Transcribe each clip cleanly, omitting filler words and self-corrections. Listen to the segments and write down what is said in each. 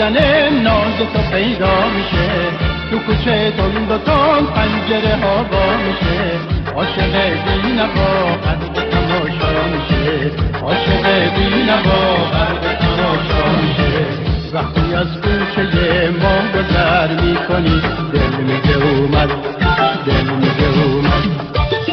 بدن ناز تو پیدا میشه، تو کوچه تند و تند پنجره ها با میشه، عاشق بی نوا قلب تماشا میشه، عاشق بی نوا قلب تماشا میشه. وقتی از کوچه ما گذر میکنی دل میگه اومد، دل میگه اومد.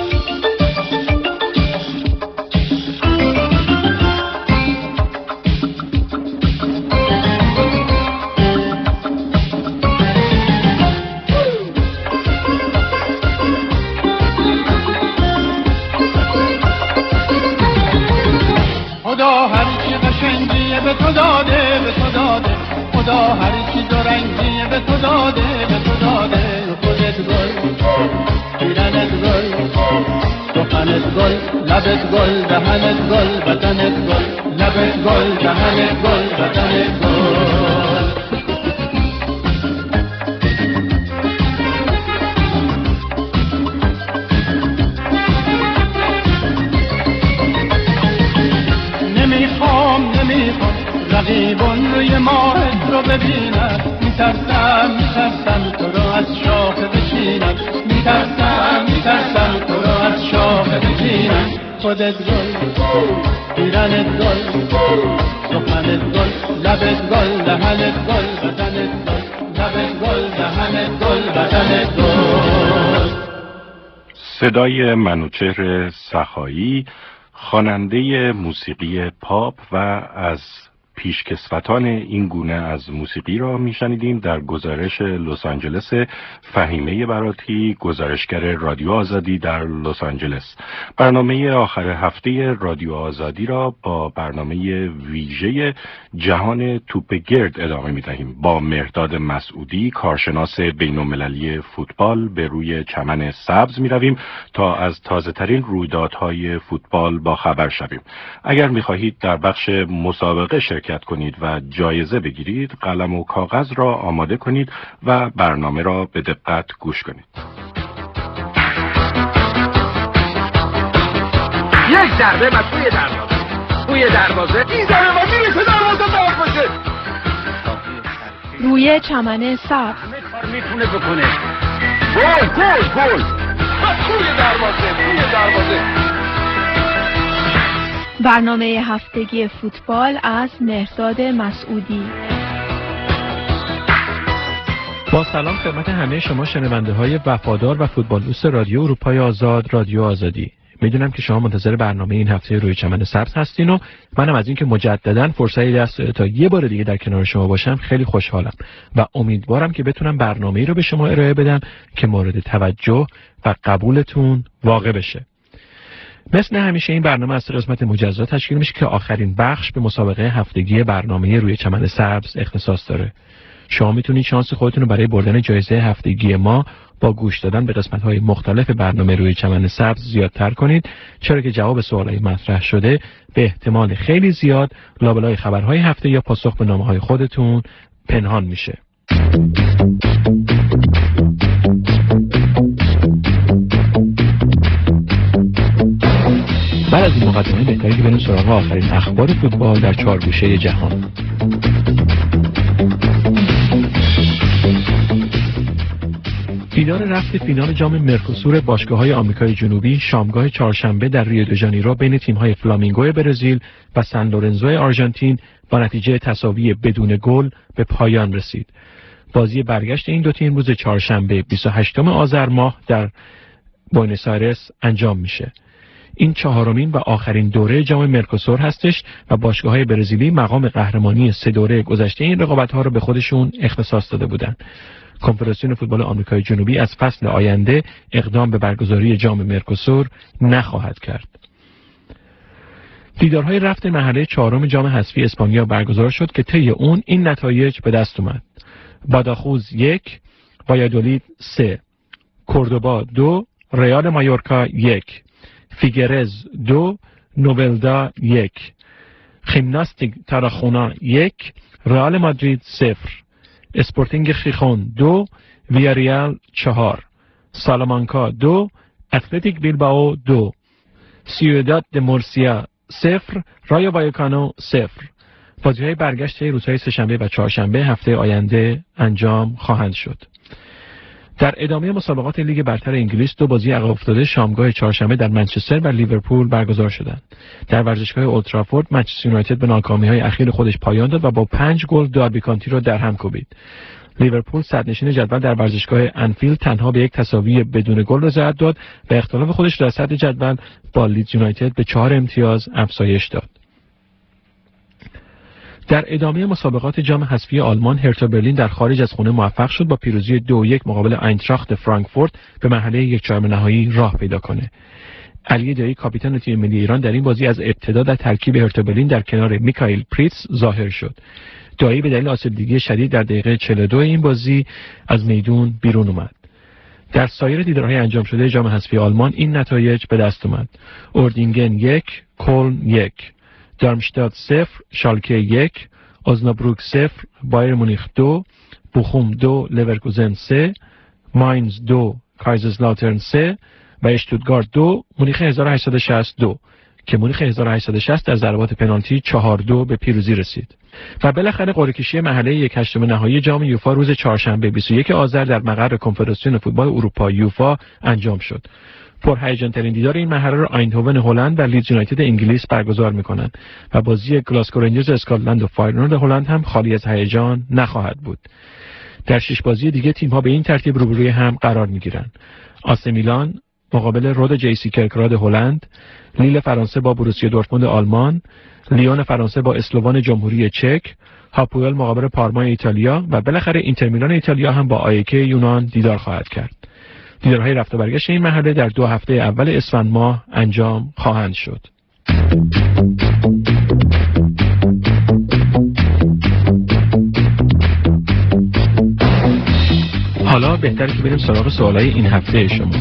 خدا هر چی قشنگیه به تو داده، به تو داده، خدا هر چی دو رنگیه به تو داده، به تو داده. خودت گل، پیرنت گل، سخنت گل، لبت گل، دهنت گل، بدنت گل، لبت گل، دهنت گل، بدنت گل. نمیخوام رقیبان روی ماهت رو ببینم، میترسم تو رو از شاخه بچینم، میترسم تو رو از شاخه بچینم. خودت گل، پیرنت گل، سخنت گل، لبت گل، دهنت گل، بدنت گل، لبت گل، دهنت گل، بدنت گل. صدای منوچهر سخایی، خواننده موسیقی پاپ و از پیشکسوتان این گونه از موسیقی را میشنیدیم در گزارش لس آنجلس فهیمه براتی، گزارشگر رادیو آزادی در لس آنجلس. برنامه آخر هفته رادیو آزادی را با برنامه ویژه جهان توپگرد ادامه میدهیم. با مهرداد مسعودی، کارشناس بین‌المللی فوتبال، به روی چمن سبز میرویم تا از تازه ترین رویدادهای فوتبال با خبر شویم. اگر میخواهید در بخش مسابقه شرکت کنید و جایزه بگیرید، قلم و کاغذ را آماده کنید و برنامه را به دقت گوش کنید. یک ضربه و توی دروازه میزنه و میرسه دروازه باز باشه. روی چمن سبز همه کار میتونه بکنه. گل و توی دروازه. برنامه هفتگی فوتبال از مهرداد مسعودی. با سلام خدمت همه شما شنونده های وفادار و فوتبال دوست رادیو اروپای آزاد، رادیو آزادی. میدونم که شما منتظر برنامه این هفته روی چمن سبز هستین و منم از اینکه مجددا فرصتی دست داده تا یه بار دیگه در کنار شما باشم خیلی خوشحالم و امیدوارم که بتونم برنامه‌ای رو به شما ارائه بدم که مورد توجه و قبولتون واقع بشه. مثل همیشه این برنامه از قسمت مجزا تشکیل میشه که آخرین بخش به مسابقه هفتگی برنامه روی چمن سبز اختصاص داره. شما میتونید شانس خودتون رو برای بردن جایزه هفتگی ما با گوش دادن به قسمت‌های مختلف برنامه روی چمن سبز زیادتر کنید، چرا که جواب سوالای مطرح شده به احتمال خیلی زیاد لابلای خبرهای هفته یا پاسخ به نامه‌های خودتون پنهان میشه. بعد از این مقدمه بهتره که بریم سراغ آخرین اخبار فوتبال در چهارگوشه جهان. دیدار رفت فینال جام مرکوسور باشگاه‌های آمریکای جنوبی شامگاه چهارشنبه در ریو د ژانیرو بین تیم‌های فلامینگو برزیل و سن لورنزو آرژانتین با نتیجه تساوی بدون گل به پایان رسید. بازی برگشت این دو تیم روز چهارشنبه 28 آذر ماه در بوئنوس آیرس انجام میشه. این چهارمین و آخرین دوره جام مرکوسور هستش و باشگاه‌های برزیلی مقام قهرمانی 3 دوره گذشته این رقابت‌ها رو به خودشون اختصاص داده بودند. کنفدراسیون فوتبال آمریکای جنوبی از فصل آینده اقدام به برگزاری جام مرکوسور نخواهد کرد. دیدارهای رفت مرحله چهارم جام حذفی اسپانیا برگزار شد که طی اون این نتایج به دست اومد: باداخوز 1، وایادولید 3، کوردوبا 2، ریال مایورکا 1، فیگرز 2، نوولدا 1، ژیمناستیک تاراخونا 1، رئال مادرید 0، اسپورتینگ خیخون 2، ویاریال 4، سالامانکا 2، اتلتیک بیلبائو 2، سیوداد د مورسیا 0، رایا وایکانو 0، بازی‌های برگشت روزهای سه‌شنبه و چهارشنبه هفته آینده انجام خواهند شد. در ادامه مسابقات لیگ برتر انگلیس 2 بازی عقب افتاده شامگاه چهارشنبه در منچستر و لیورپول برگزار شدند. در ورزشگاه اولترافورد منچستر یونایتد به ناکامی‌های اخیر خودش پایان داد و با 5 گل داربی کانتی را در هم کوبید. لیورپول صدرنشین جدول در ورزشگاه انفیلد تنها به یک تساوی بدون گل رضایت داد و اختلاف خودش در صدر جدول با لیدز یونایتد به 4 امتیاز افزایش داد. در ادامه مسابقات جام حذفی آلمان هرتا برلین در خارج از خانه موفق شد با پیروزی 2-1 مقابل آینتراخت فرانکفورت به مرحله 1/4 نهایی راه پیدا کنه. علی دایی کاپیتان تیم ملی ایران در این بازی از ابتدا در ترکیب هرتا برلین در کنار میکائیل پریتز ظاهر شد. دایی به دلیل آسیب‌دیدگی شدید در دقیقه 42 این بازی از میدون بیرون اومد. در سایر دیدارهای انجام شده جام حذفی آلمان این نتایج به دست اومد: اوردینگن 1، کلن 1، دارمشتات 0، شالکه 1، اوزنابروک 0، بایر مونیخ 2، بوخوم 2، لورکوزن 3، ماینز 2، کایزرسلاترن 3 و اشتوتگارت 2، مونیخ 1862 که مونیخ 1860 در ضربات پنالتی 4-2 به پیروزی رسید. و بالاخره قرعه کشی مرحله 1/8 نهایی جام یوفا روز چهارشنبه 21 آذر در مقر کنفدراسیون فوتبال اروپا یوفا انجام شد. پرهیجان ترین دیدار این مرحله را آیندهوون هلند و لیدز یونایتد انگلیس برگزار می‌کنند و بازی گلاسگو رنجرز اسکاتلند و فایرنورد هلند هم خالی از هیجان نخواهد بود. در 6 بازی دیگه تیم‌ها به این ترتیب روبروی هم قرار می‌گیرند: آس میلان مقابل رود جیسی کرکراد هلند، لیل فرانسه با بروسیا دورتموند آلمان، لیون فرانسه با اسلوان جمهوری چک، هاپوئل مقابل پارما ایتالیا و بالاخره اینتر میلان ایتالیا هم با آیکه یونان دیدار خواهد کرد. دیدارهای رفت و برگشت این مرحله در 2 هفته اول اسفند ماه انجام خواهند شد. حالا بهتره که بریم سراغ سوالای این هفته شما.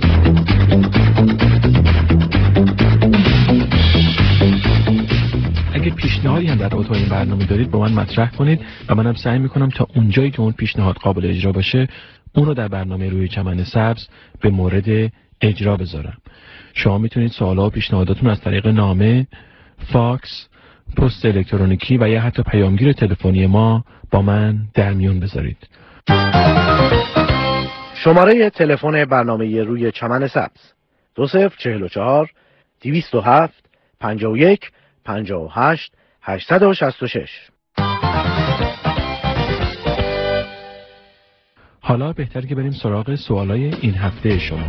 اگه پیشنهادی هم در رابطه با این برنامه دارید با من مطرح کنید و منم سعی میکنم تا اونجایی که اون پیشنهاد قابل اجرا باشه اون رو در برنامه روی چمن سبز به مورد اجرا بذارم. شما میتونید سوالا و پیشنهاداتون از طریق نامه، فاکس، پست الکترونیکی و یا حتی پیامگیر تلفنی ما با من در میون بذارید. شماره تلفن برنامه روی چمن سبز 2044 207 51 58 866. حالا بهتر که بریم سراغ سوالای این هفته شما.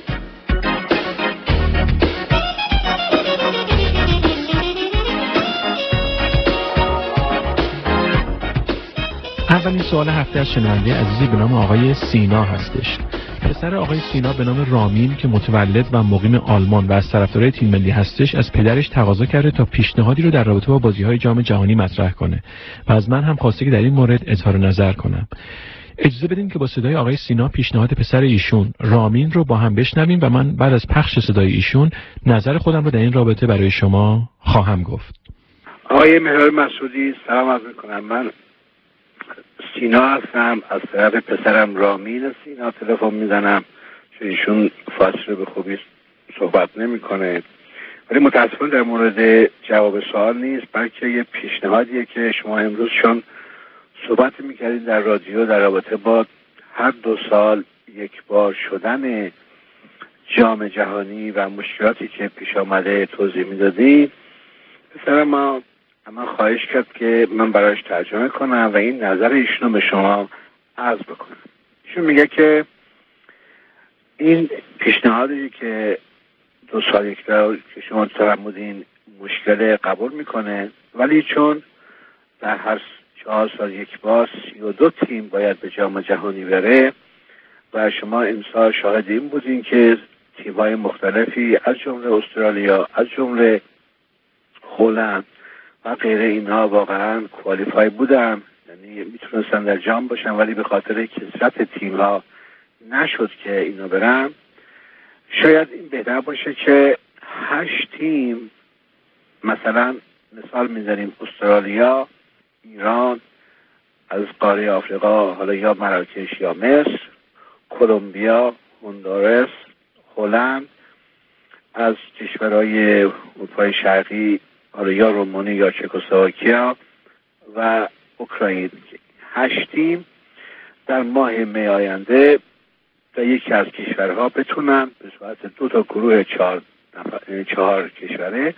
اولین سوال هفته از شنونده عزیزی به نام آقای سینا هستش. پسر آقای سینا به نام رامین که متولد و مقیم آلمان و از طرفدارای تیم ملی هستش از پدرش تقاضا کرده تا پیشنهادی رو در رابطه با بازی‌های جام جهانی مطرح کنه و از من هم خواسته که در این مورد اظهار نظر کنم. اجازه بدین که با صدای آقای سینا پیشنهاد پسر ایشون رامین رو با هم بشنویم و من بعد از پخش صدای ایشون نظر خودم رو در این رابطه برای شما خواهم گفت. آقای مهران مسعودی سلام عرض می‌کنم. من سینا هستم، از طرف پسرم رامین سینا تلفن میزنم چون ایشون فاصله به خوبی صحبت نمیکنه، ولی متاسفانه در مورد جواب سوال نیست، بلکه یه پیشنهادیه که شما امروز چون صحبت میکردید در رادیو در رابطه با هر 2 سال یک بار شدن جام جهانی و مشکلاتی که پیش آمده توضیح میدادید، پسرم ما من خواهش کرد که من برایش ترجمه کنم و این نظر ایشونو به شما عرض بکنم. ایشون میگه که این پیشنهادی که 2 سال یک بار که شما فرمودین مشکل قبول میکنه، ولی چون در هر 4 سال یک بار 32 تیم باید به جام جهانی بره و شما امسال شاهد این بودین که تیم‌های مختلفی از جمله استرالیا، از جمله هلند و غیر اینها واقعا کوالیفای بودن، یعنی میتونستن در جام باشن، ولی به خاطر کثرت تیم‌ها نشد که اینا برن. شاید این بهتر باشه که 8 تیم، مثلا مثال میزنیم استرالیا، ایران، از قاره آفریقا حالا یا مراکش یا مصر، کلمبیا، هندوراس، هلند، از کشورهای اروپای شرقی حالا یا رومانی یا چکسلواکیا و اوکراین. 8 تیم در ماه می آینده در یکی از کشورها بتونن به صورت 2 تا گروه 4 کشوره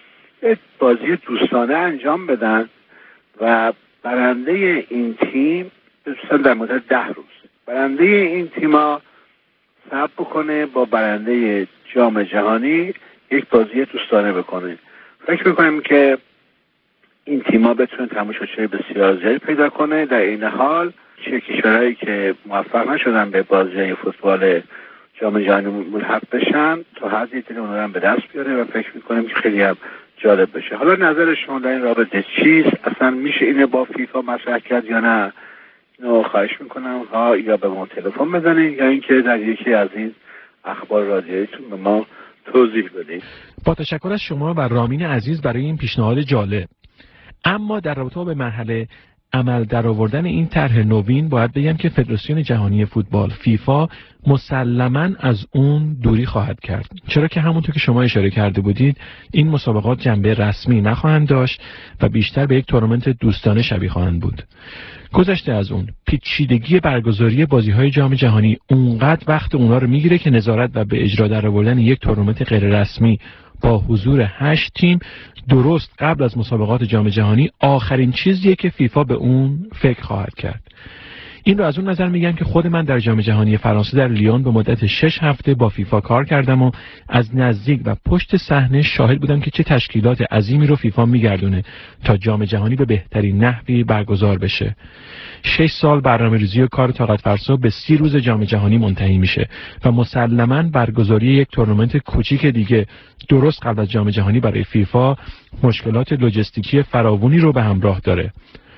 بازی دوستانه انجام بدن و برنده این تیم بسیار در مدت 10 روز برنده این تیما صبر بکنه با برنده جام جهانی یک بازی دوستانه بکنه. فکر میکنم که این تیما بتونه تماشاچی بسیار زیادی پیدا کنه. در این حال چه کشورهایی که موفق نشدن به بازی فوتبال جام جهانی ملحق بشن تا حدی دل اونها هم به دست بیاره و فکر میکنم که خیلی هم جالب بشه. حالا نظر شما در این رابطه چیست؟ اصلا میشه اینو با فیفا مطرح کرد یا نه؟ اینو خواهش میکنم ها یا به ما تلفن بزنید یا اینکه در یکی از این اخبار رادیوییتون به ما توضیح بدید. با تشکر از شما و رامین عزیز برای این پیشنهاد جالب. اما در رابطه با مرحله عمل درآوردن این طرح نوین باید بگم که فدراسیون جهانی فوتبال فیفا مسلماً از اون دوری خواهد کرد، چرا که همونطور که شما اشاره کرده بودید این مسابقات جنبه رسمی نخواهند داشت و بیشتر به یک تورنمنت دوستانه شبیه خواهند بود. گذشته از اون پیچیدگی برگزاری بازی‌های جام جهانی اونقدر وقت اونا رو میگیره که نظارت و به اجرا درآوردن یک تورنمنت غیر رسمی با حضور 8 تیم درست قبل از مسابقات جام جهانی آخرین چیزیه که فیفا به اون فکر خواهد کرد. این رو از اون نظر میگم که خود من در جام جهانی فرانسه در لیون به مدت 6 هفته با فیفا کار کردم و از نزدیک و پشت صحنه شاهد بودم که چه تشکیلات عظیمی رو فیفا میگردونه تا جام جهانی به بهترین نحوی برگزار بشه. 6 سال برنامه‌ریزی و کار طاقت فرسا به 30 روز جام جهانی منتهی میشه و مسلماً برگزاری یک تورنمنت کوچیک دیگه درست قبل از جام جهانی برای فیفا مشکلات لوجستیکی فراوانی رو به همراه داره.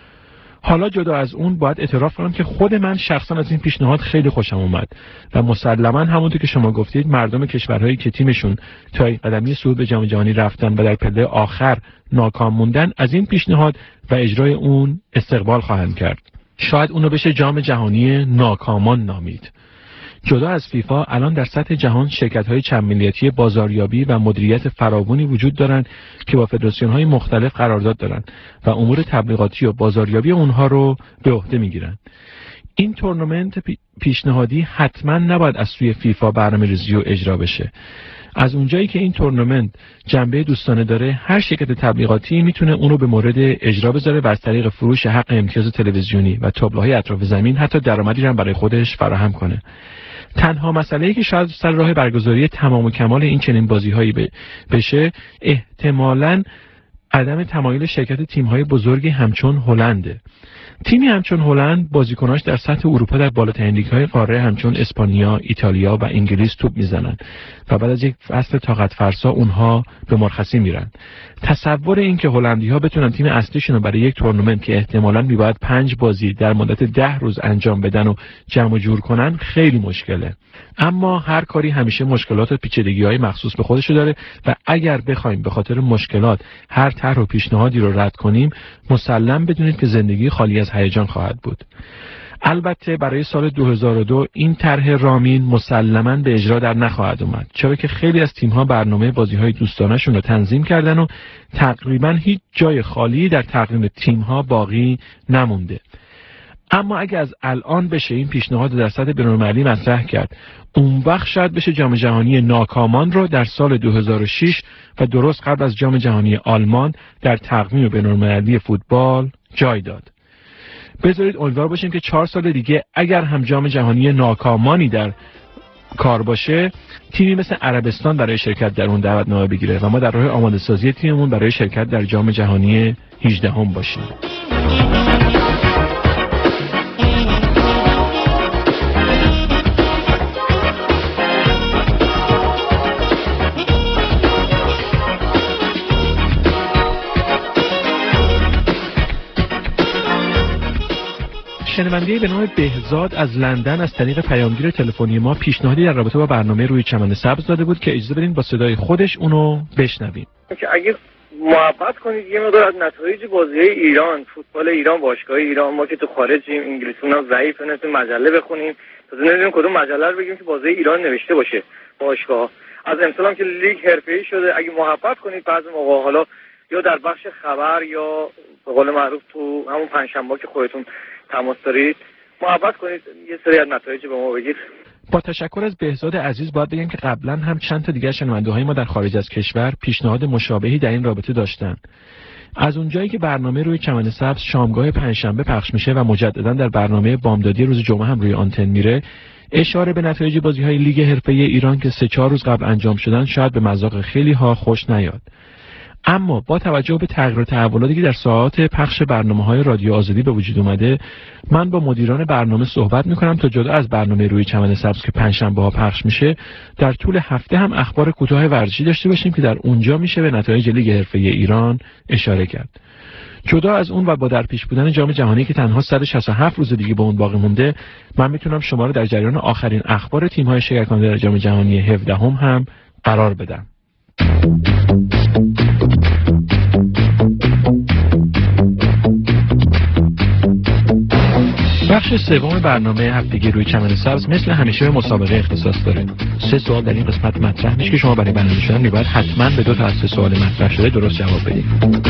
حالا جدا از اون باید اعتراف کنم که خود من شخصا از این پیشنهاد خیلی خوشم اومد و مسلماً همونطور که شما گفتید مردم کشورهایی که تیمشون تا قدمی صعود به جام جهانی رفتن و در پله آخر ناکام موندن از این پیشنهاد و اجرای اون استقبال خواهند کرد. شاید اونو بشه جام جهانی ناکامان نامید. جدا از فیفا الان در سطح جهان شرکت‌های چند ملیتی بازاریابی و مدیریت فراوانی وجود دارند که با فدراسیون‌های مختلف قرارداد دارند و امور تبلیغاتی و بازاریابی اونها رو به عهده می‌گیرند. این تورنمنت پیشنهادی حتما نباید از سوی فیفا برنامه‌ریزی و اجرا بشه. از اونجایی که این تورنمنت جنبه دوستانه داره، هر شرکت تبلیغاتی میتونه اونو به مورد اجرا بذاره و از طریق فروش حق امتیاز تلویزیونی و تابلوهای اطراف زمین حتی درآمدی هم برای خودش فراهم کنه. تنها مسئله‌ای که شاید سر راه برگزاری تمام و کمال این چنین بازی‌هایی بشه احتمالاً عدم تمایل شرکت تیم‌های بزرگی همچون هلنده. تیمی همچون هلند بازیکناش در سطح اروپا در بالاترین لیگ‌های قاره همچون اسپانیا، ایتالیا و انگلیس توپ میزنن و بعد از یک فصل طاقت فرسا اونها به مرخصی میرن. تصور این که هلندی‌ها بتونن تیم اصلیشون رو برای یک تورنمنت که احتمالاً میباید 5 بازی در مدت 10 روز انجام بدن و جمع جور کنن خیلی مشکله. اما هر کاری همیشه مشکلات و پیچیدگی‌های مخصوص به خودشو داره و اگر بخوایم به خاطر مشکلات هر طرح و پیشنهادی رو رد کنیم مسلم بدونید که زندگی خالی از هیجان خواهد بود. البته برای سال 2002 این طرح رامین مسلماً به اجرا در نخواهد اومد، چرا که خیلی از تیم‌ها برنامه بازی‌های دوستانه‌شون رو تنظیم کردن و تقریباً هیچ جای خالی در تقویم تیم‌ها باقی نمونده. اما اگه از الان بشه این پیشنهاد در سطح بین‌المللی مطرح کرد، اون وقت شاید بشه جام جهانی ناکامان رو در سال 2006 و درست قبل از جام جهانی آلمان در تقویم بین‌المللی فوتبال جای داد. بذارید امیدوار باشیم که 4 سال دیگه اگر هم جام جهانی ناکامانی در کار باشه، تیمی مثل عربستان برای شرکت در اون دعوتنامه بگیره و ما در راه آماده سازی تیممون برای شرکت در جام جهانی 18 باشیم. شنونده به نام بهزاد از لندن از طریق پیامگیر تلفنی ما پیشنهادی در رابطه با برنامه روی چمن سبز داده بود که اجازه بدین با صدای خودش اونو بشنویم. که اگه محبت کنید یه مقدار از نتایج بازی‌های ایران، فوتبال ایران، باشگاه ایران، ما که تو خارجیم انگلیسیمون هم ضعیفه، نمیتونیم مجله بخونیم، تازه نمیدونیم کدوم مجله رو بگیم که بازی ایران نوشته باشه. باشگاه از امسال هم که لیگ حرفه‌ای شده، اگه محبت کنید بعضی موقع حالا یا در بخش خبر یا به قول معروف تو همون پنجشنبه که خودتون تماس دارید محبت کنید یه سری از نتایج به ما بگید. با تشکر از بهزاد عزیز باید بگم که قبلا هم چند تا دیگه شنونده‌های ما در خارج از کشور پیشنهاد مشابهی در این رابطه داشتن. از اونجایی که برنامه روی چمن سبز شامگاه پنجشنبه پخش میشه و مجددا در برنامه بامدادی روز جمعه هم روی آنتن میره، اشاره به نتایج بازی‌های لیگ حرفه‌ای ایران که 3-4 روز قبل انجام شدن شاید به مذاق خیلی ها خوش نیاد. اما با توجه به تغییر و تحولاتی که در ساعات پخش برنامه‌های رادیو آزادی به وجود اومده، من با مدیران برنامه صحبت می‌کنم تا جدا از برنامه روی چمن سبز که پنجشنبه‌ها پخش میشه، در طول هفته هم اخبار کوتاه ورزشی داشته باشیم که در اونجا میشه به نتایج لیگ حرفه‌ای ایران اشاره کرد. جدا از اون و با در پیش بودن جام جهانی که تنها 167 روز دیگه به اون باقی مونده، من میتونم شما رو در جریان آخرین اخبار تیم‌های شرکت کننده در جام جهانی 17 هم قرار بدم. بخش سوم برنامه هفتگی روی چمن سبز مثل همیشه به مسابقه اختصاص داره. 3 سوال در این قسمت مطرح میشه که شما برای برنده شدن میباید حتما به 2 تا از 3 سوال مطرح شده درست جواب بدید.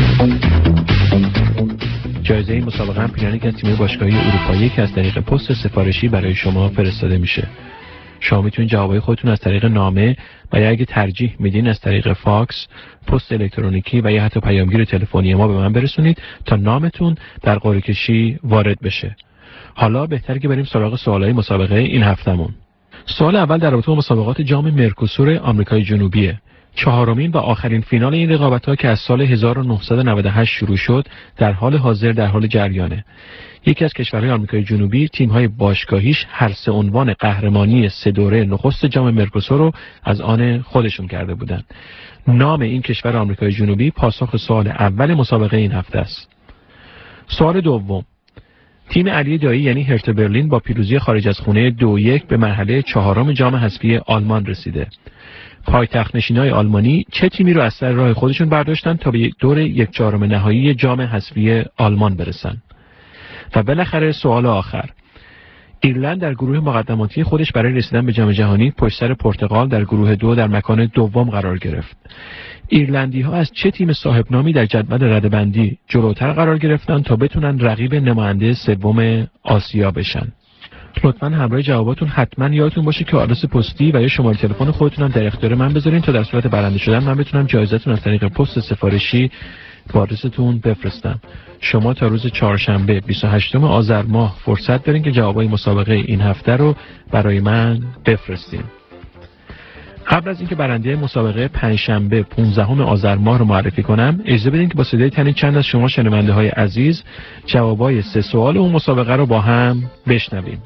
جایزه این مسابقه هم پیرانی که از تیم باشگاهی اروپایی که از طریق پست سفارشی برای شما فرستاده میشه. شما میتونید جوابای خودتون از طریق نامه و یا اگه ترجیح میدین از طریق فاکس، پست الکترونیکی و یا حتی پیامگیر تلفنی ما به من برسونید تا نامتون در قرعه کشی وارد بشه. حالا بهتره که بریم سراغ سوالای مسابقه این هفتمون. سوال اول در رابطه با مسابقات جام مرکوسور آمریکای جنوبیه. 4مین و آخرین فینال این رقابت‌ها که از سال 1998 شروع شد در حال حاضر در حال جریانه. یکی از کشورهای آمریکای جنوبی تیم‌های باشگاهیش هر 3 عنوان قهرمانی 3 دوره نخست جام مرکوسور رو از آن خودشون کرده بودند. نام این کشور آمریکای جنوبی پاسخ سوال اول مسابقه این هفته است. سوال دوم، تیم علی دایی یعنی هرتا برلین با پیروزی خارج از خونه 2-1 به مرحله 4 جام حذفی آلمان رسیده. پایتخت نشینای آلمانی چه تیمی رو از سر راه خودشون برداشتن تا به دور 1/4 نهایی جام حذفی آلمان برسن؟ و بالاخره سوال آخر، ایرلند در گروه مقدماتی خودش برای رسیدن به جام جهانی پشت سر پرتغال در گروه 2 در مکان دوم قرار گرفت. ایرلندی ها از چه تیم صاحب نامی در جدول رده‌بندی جلوتر قرار گرفتن تا بتونن رقیب نماینده سوم آسیا بشن؟ لطفاً همراه جواباتون حتما یادتون باشه که آدرس پستی و یا شماره تلفن خودتون هم در اختیار من بذارین تا در صورت برنده شدن من بتونم جایزتون از طریق پست سفارشی با آدرستون بفرستم. شما تا روز چهارشنبه 28 آذر ماه فرصت دارین که جوابای مسابقه این هفته رو برای من بفرستین. قبل از اینکه برنده مسابقه پنجشنبه 15 آذر ماه رو معرفی کنم، اجازه بدین که با صدای تنین چند از شما شنونده‌های عزیز جوابای 3 سوال اون مسابقه رو با هم بشنویم.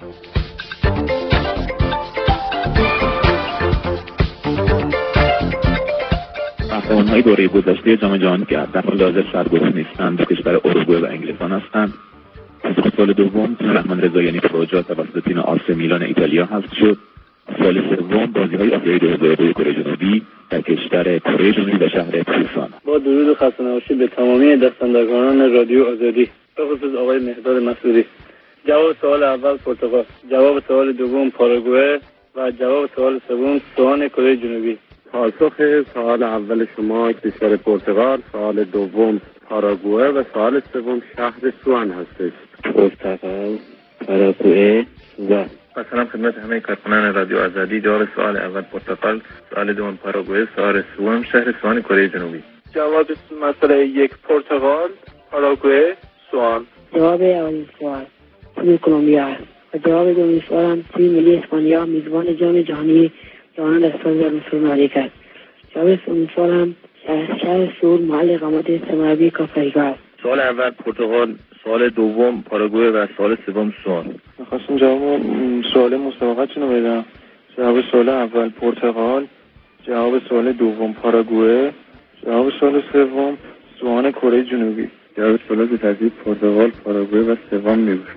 قهرمان‌های دوره گذشته جام جهانی که در حال حاضر سرگرم نیستند دو کشور اروگوئه و انگلستان هستند. سال دوم تیم رحمان رضاییانی پروژا توسط تیم آس میلان ایتالیا حذف شد. سال سوم بازی‌های آسیایی 2002 کره جنوبی در کشور کره جنوبی و شهر پوسان. با درود و خسته نباشید به تمامی دستاندرکاران رادیو آزادی، به خصوص آقای مهداد مسعودی. جواب سوال اول پرتغال، جواب سوال دوم پاراگوئه و جواب سوال سوم سوئان کره جنوبی. پاسخ سوال اول شما کشور پرتغال، سوال دوم پاراگوئه و سوال سوم شهر سوئان هستش. پرتغال، پاراگوئه و سلام خدمت همه کارکنان رادیو آزادی. جواب سوال اول پرتغال، سوال دوم پاراگوئه، سوال سوم شهر سوئان کره جنوبی. جواب مسئله 1 پرتغال، پاراگوئه، سوئان. جواب اول سوال تیم کلمبیا است و جواب دوم سوال هم تیم ملی اسپانیا میزبان جام جهانی جهان در سال 2019 است. جواب سوم سوال هم شهر سور محل اقامت سرمربی کاپریگا است. سوال اول پرتغال، سوال دوم پاراگوئه و سوال سوم سوئان. می‌خواستم جواب سوال مسابقه‌تون رو بدم. جواب سوال اول پرتغال، جواب سوال دوم پاراگوئه، جواب سوال سوم سوئان کره جنوبی. جواب سوال به ترتیب پرتغال، پاراگوئه و سوم میشه.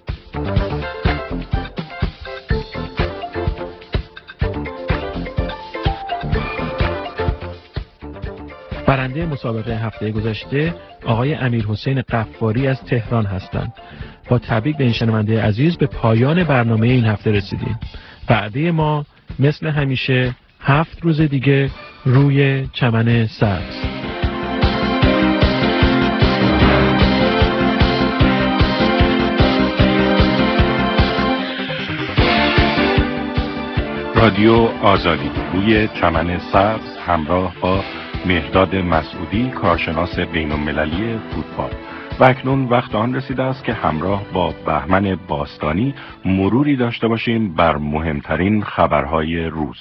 برنده مسابقه هفته گذشته آقای امیرحسین قفاری از تهران هستند. با تبریک به این شنونده عزیز به پایان برنامه این هفته رسیدیم. وعده ما مثل همیشه 7 روز دیگه روی چمن سبز. رادیو آزادی روی چمن سبز همراه با مهداد مسعودی، کارشناس بین‌المللی فوتبال. و اکنون وقت آن رسیده است که همراه با بهمن باستانی مروری داشته باشیم بر مهمترین خبرهای روز.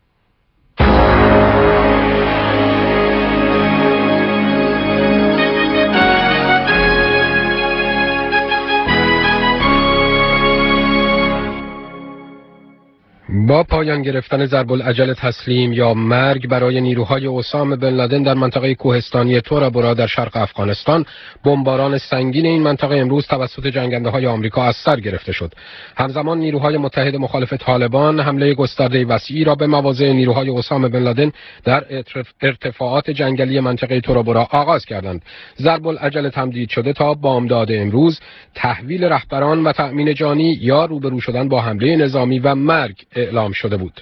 با پایان گرفتن ضرب العجل تسلیم یا مرگ برای نیروهای اسامه بن لادن در منطقه کوهستانی تورا بورا در شرق افغانستان، بمباران سنگین این منطقه امروز توسط جنگنده‌های آمریکا از سر گرفته شد. همزمان نیروهای متحد مخالف طالبان حمله گسترده وسیعی را به مواضع نیروهای اسامه بن لادن در ارتفاعات جنگلی منطقه تورا بورا آغاز کردند. ضرب العجل تمدید شده تا بامداد امروز تحویل رهبران و تأمین جانی یا روبرو شدن با حمله نظامی و مرگ اعلام شده بود.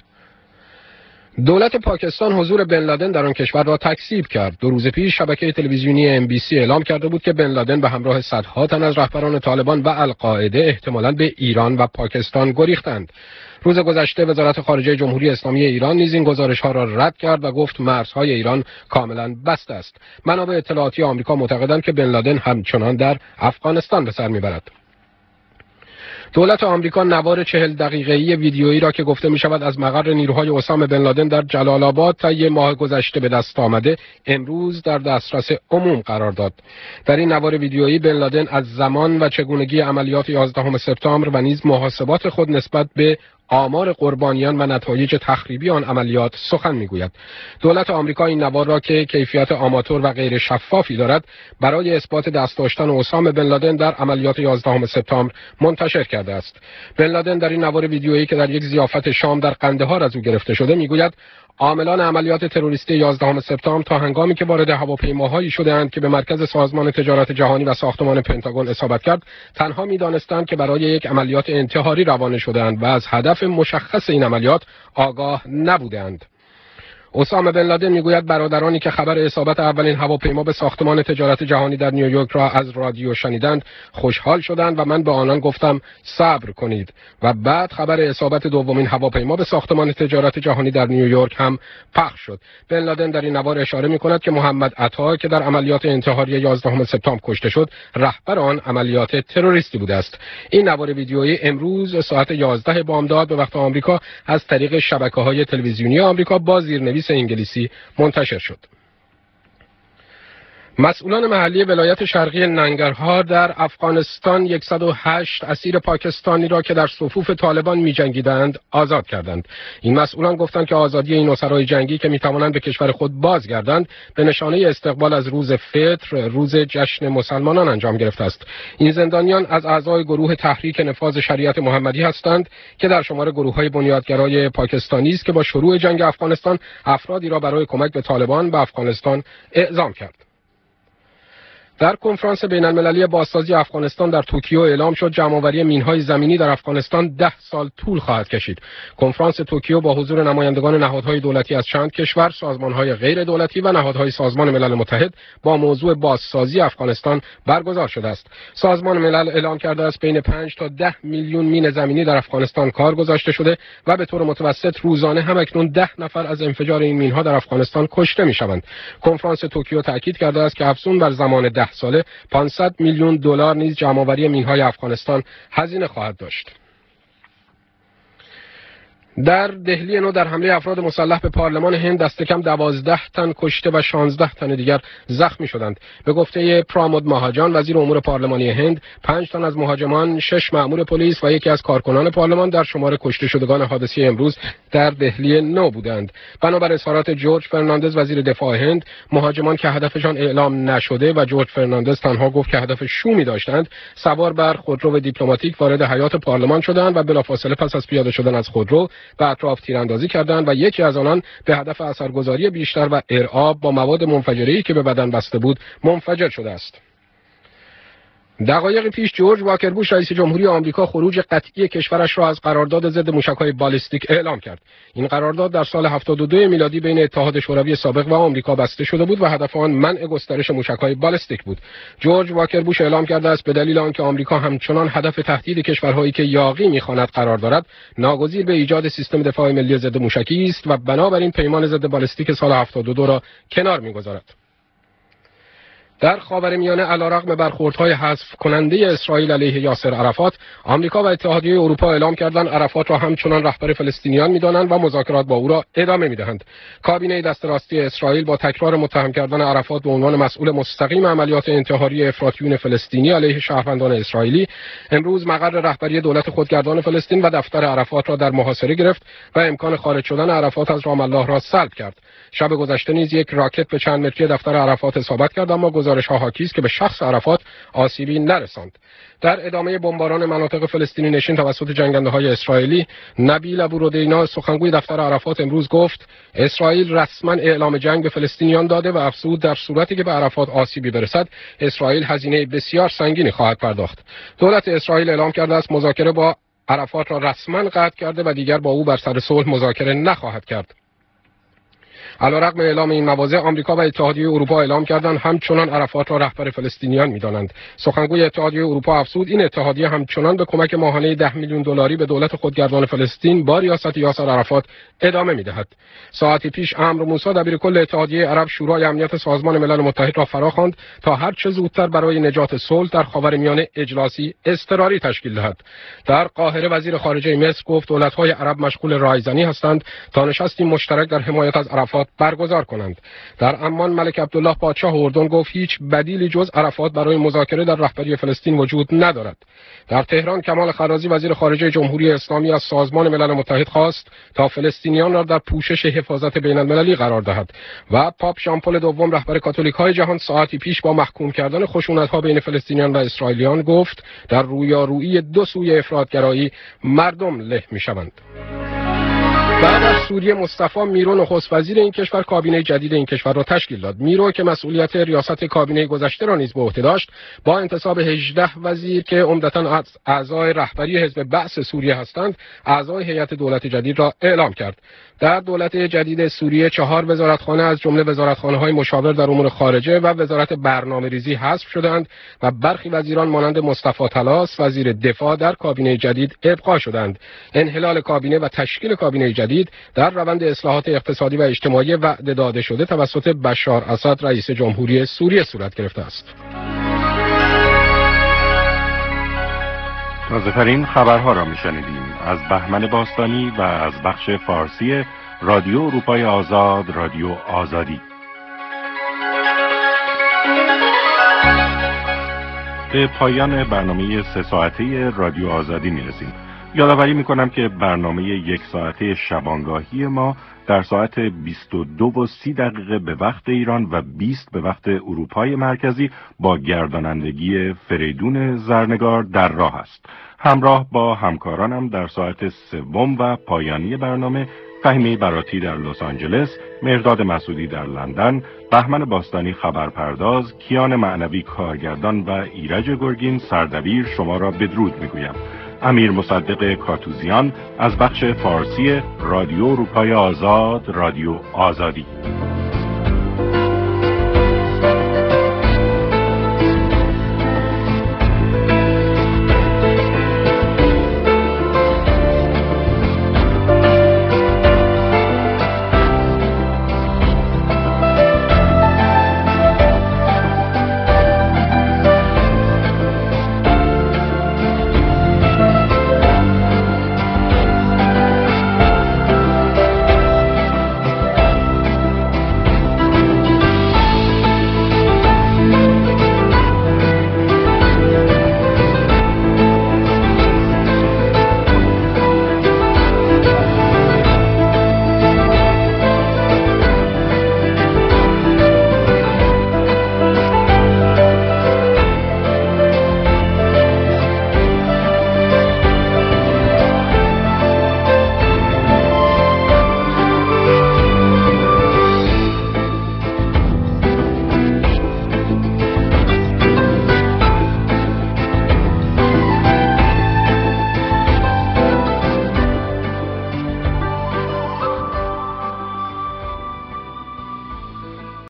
دولت پاکستان حضور بن لادن در آن کشور را تکذیب کرد. 2 روز پیش شبکه تلویزیونی MBC اعلام کرده بود که بن لادن به همراه صدها تن از رهبران طالبان و القاعده احتمالاً به ایران و پاکستان گریختند. روز گذشته وزارت خارجه جمهوری اسلامی ایران نیز این گزارش‌ها را رد کرد و گفت مرزهای ایران کاملاً بسته است. منابع اطلاعاتی آمریکا معتقدند که بن لادن همچنان در افغانستان به سر میبرد. دولت آمریکا نوار 40 دقیقه‌ای ویدیویی را که گفته می‌شود از مقر نیروهای اسامه بن لادن در جلال آباد طی ماه گذشته به دست آمده، امروز در دسترس عموم قرار داد. در این نوار ویدیویی بن لادن از زمان و چگونگی عملیات 11 سپتامبر و نیز محاسبات خود نسبت به آمار قربانیان و نتایج تخریبی آن عملیات سخن میگوید. دولت آمریکا این نوار را که کیفیت آماتور و غیر شفافی دارد برای اثبات دست داشتن اسامه بن لادن در عملیات 11 سپتامبر منتشر کرده است. بن لادن در این نوار ویدیویی که در یک ضیافت شام در قندهار از او گرفته شده میگوید عاملان عملیات تروریستی 11 سپتامبر تا هنگامی که وارد هواپیماهایی شدند که به مرکز سازمان تجارت جهانی و ساختمان پنتاگون اصابت کرد، تنها می‌دانستند که برای یک عملیات انتحاری روانه شدند و از هدف مشخص این عملیات آگاه نبودند. اسامه بن لادن میگوید برادرانی که خبر اصابت اولین هواپیما به ساختمان تجارت جهانی در نیویورک را از رادیو شنیدند خوشحال شدند و من به آنان گفتم صبر کنید و بعد خبر اصابت دومین هواپیما به ساختمان تجارت جهانی در نیویورک هم پخش شد. بن لادن در این نوار اشاره میکند که محمد عطا که در عملیات انتحاری 11 سپتامبر کشته شد رهبر آن عملیات تروریستی بوده است. این نوار ویدیویی امروز ساعت 11 بامداد به وقت آمریکا از طریق شبکه‌های تلویزیونی آمریکا با زیرنویس انگلیسی منتشر شد. مسئولان محلی ولایت شرقی ننگرهار در افغانستان 108 اسیر پاکستانی را که در صفوف طالبان می‌جنگیدند آزاد کردند. این مسئولان گفتند که آزادی این اسرای جنگی که می‌توانند به کشور خود بازگردند به نشانه استقبال از روز فطر، روز جشن مسلمانان انجام گرفته است. این زندانیان از اعضای گروه تحریک نفاذ شریعت محمدی هستند که در شمار گروه‌های بنیادگرای پاکستانی است که با شروع جنگ افغانستان افرادی را برای کمک به طالبان به افغانستان اعزام کرد. در کنفرانس بین‌المللی بازسازی افغانستان در توکیو اعلام شد جمع‌آوری مین‌های زمینی در افغانستان 10 سال طول خواهد کشید. کنفرانس توکیو با حضور نمایندگان نهادهای دولتی از چند کشور، سازمان‌های غیر دولتی و نهادهای سازمان ملل متحد با موضوع بازسازی افغانستان برگزار شده است. سازمان ملل اعلام کرده است بین 5 تا 10 میلیون مین زمینی در افغانستان کار گذاشته شده و به طور متوسط روزانه هم اکنون 10 نفر از انفجار این مین‌ها در افغانستان کشته می‌شوند. کنفرانس توکیو تاکید کرده است که افزون بر زمان 10 ساله 500 میلیون دلار نیز جمع‌آوری مین‌های افغانستان هزینه خواهد داشت. در دهلی نو در حمله افراد مسلح به پارلمان هند دست کم 12 تن کشته و 16 تن دیگر زخمی شدند. به گفته پرامود مهاجان وزیر امور پارلمانی هند، 5 تن از مهاجمان، 6 مأمور پلیس و یکی از کارکنان پارلمان در شمار کشته شدگان حادثه امروز در دهلی نو بودند. بنابر اظهارات جورج فرناندز وزیر دفاع هند، مهاجمان که هدفشان اعلام نشده و جورج فرناندز تنها گفت که هدف شومی داشتند، سوار بر خودرو دیپلماتیک وارد حیات پارلمان شدند و بلافاصله پس از پیاده شدن از خودرو به اطراف تیراندازی کردند و یکی از آنان به هدف اثرگذاری بیشتر و ارعاب با مواد منفجره‌ای که به بدن بسته بود منفجر شده است. دقایق پیش جورج واکر بوش رئیس جمهوری آمریکا خروج قطعی کشورش را از قرارداد ضد موشک‌های بالستیک اعلام کرد. این قرارداد در سال 72 میلادی بین اتحاد شوروی سابق و آمریکا بسته شده بود و هدف آن منع گسترش موشک‌های بالستیک بود. جورج واکر بوش اعلام کرده است به دلیل آنکه آمریکا همچنان هدف تهدید کشورهایی که یاغی می‌خواند قرار دارد، ناگزیر به ایجاد سیستم دفاع ملی ضد موشکی است و بنابراین پیمان ضد بالستیک سال 72 را کنار می‌گذارد. در خاورمیانه علیرغم برخوردهای حذف کننده اسرائیل علیه یاسر عرفات، آمریکا و اتحادیه اروپا اعلام کردند عرفات را همچنان رهبر فلسطینیان می‌دانند و مذاکرات با او را ادامه می‌دهند. کابینه دست راستی اسرائیل با تکرار متهم کردن عرفات به عنوان مسئول مستقیم عملیات انتحاری افراطیون فلسطینی علیه شهروندان اسرائیلی، امروز مقر رهبری دولت خودگردان فلسطین و دفتر عرفات را در محاصره گرفت و امکان خارج شدن عرفات از رام الله را سلب کرد. شب گذشته نیز یک راکت به چند متری دفتر عرفات اصابت کرد، اما گزارش‌ها حاکی است که به شخص عرفات آسیبی نرساند. در ادامه بمباران مناطق فلسطینی نشین توسط جنگنده‌های اسرائیلی، نبیل ابورودینا سخنگوی دفتر عرفات امروز گفت اسرائیل رسما اعلام جنگ به فلسطینیان داده و افزود در صورتی که به عرفات آسیبی برسد اسرائیل هزینه بسیار سنگینی خواهد پرداخت. دولت اسرائیل اعلام کرده است مذاکره با عرفات را رسما قطع کرده و دیگر با او بر سر صلح مذاکره نخواهد کرد. علیرغم اعلام این مواضع، آمریکا و اتحادیه اروپا اعلام کردند همچنان عرفات را رهبر فلسطینیان می‌دانند. سخنگوی اتحادیه اروپا افزود این اتحادیه همچنان به کمک ماهانه 10 میلیون دلاری به دولت خودگردان فلسطین با ریاست یاسر عرفات ادامه می‌دهد. ساعتی پیش عمرو موسی دبیرکل اتحادیه عرب شورای امنیت سازمان ملل متحد را فراخواند تا هر چه زودتر برای نجات صلح در خاورمیانه اجلاسی اضطراری تشکیل دهد. در قاهره وزیر خارجه مصر گفت دولت‌های عرب مشغول رایزنی هستند تا نشستی مشترک در حمایت از عرفات برگزار کنند. در عمان ملک عبدالله پادشاه اردن گفت هیچ بدیلی جز عرفات برای مذاکره در رهبری فلسطین وجود ندارد. در تهران کمال خرازی وزیر خارجه جمهوری اسلامی از سازمان ملل متحد خواست تا فلسطینیان را در پوشش حفاظت بین المللی قرار دهد و پاپ ژان پل دوم رهبر کاتولیک‌های جهان ساعتی پیش با محکوم کردن خشونت‌ها بین فلسطینیان و اسرائیلیان گفت در رویارویی دو سوی افراط‌گرایی مردم له می‌شوند. بعد از سوریه مصطفی میرو نخست وزیر این کشور کابینه جدید این کشور را تشکیل داد. میرو که مسئولیت ریاست کابینه گذشته را نیز به عهده داشت، با انتصاب 18 وزیر که عمدتاً از اعضای رهبری حزب بعث سوریه هستند، اعضای هیئت دولت جدید را اعلام کرد. در دولت جدید سوریه 4 وزارتخانه از جمله وزارتخانه‌های مشاور در امور خارجه و وزارت برنامه‌ریزی حذف شدند و برخی وزیران مانند مصطفی طلاس وزیر دفاع در کابینه جدید ابقا شدند. انحلال کابینه و تشکیل کابینه جدید در روند اصلاحات اقتصادی و اجتماعی وعده داده شده توسط بشار اسد رئیس جمهوری سوریه صورت گرفته است. تازه‌ترین خبرها را می‌شنیدیم از بهمن باستانی و از بخش فارسی رادیو اروپای آزاد، رادیو آزادی. به پایان برنامه 3 ساعته رادیو آزادی می‌رسیم. یادآوری می‌کنم که برنامه 1 ساعته شبانگاهی ما در ساعت 22:30 به وقت ایران و 20 به وقت اروپای مرکزی با گردانندگی فریدون زرنگار در راه است. همراه با همکارانم در ساعت 3 و پایانی برنامه فهیمه براتی در لس آنجلس، مهرداد مسعودی در لندن، بهمن باستانی خبرپرداز، کیان معنوی کارگردان و ایرج گرگین سردبیر شما را بدرود میگویم. امیر مصدق کاتوزیان از بخش فارسی رادیو اروپای آزاد، رادیو آزادی.